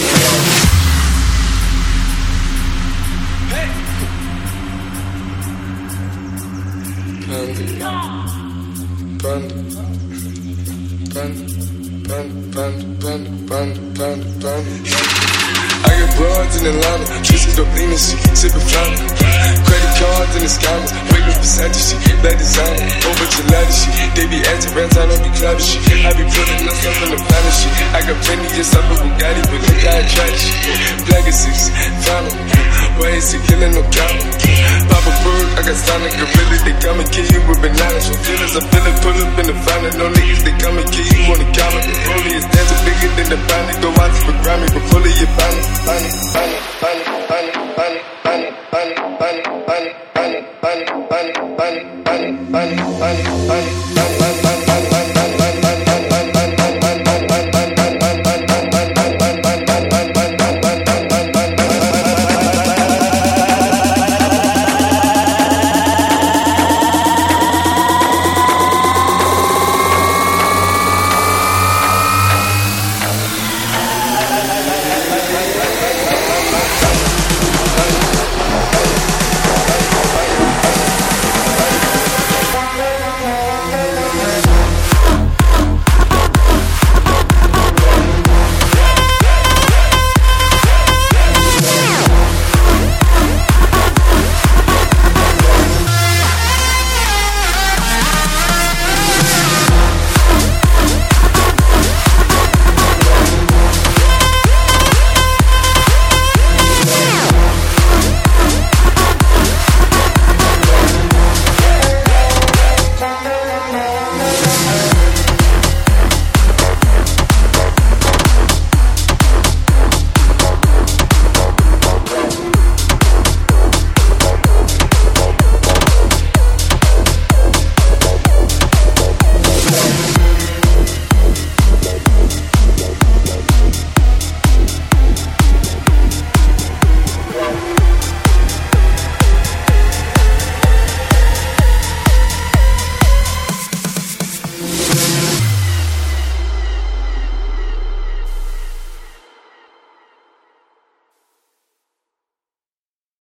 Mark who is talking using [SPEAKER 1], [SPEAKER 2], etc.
[SPEAKER 1] I got broads in Atlanta, twisted up lean and shit, sippin' fountain. Credit cards in the scammers, regular Versace shit, black designer, over gelato shit. They be acting rants, I don't be clouded shit. I be putting myself in the planet shit. I got plenty just up with Bugatti, but look how I try this shit. Black is six, found why is he killing no count? Papa Bird, I got Sonic Gorilla, they come and kill you with bananas. So feelings, I feel it, pull up in the fountain. No niggas, they come and kill you on the counter. The police is dancing bigger than the pound, they go out for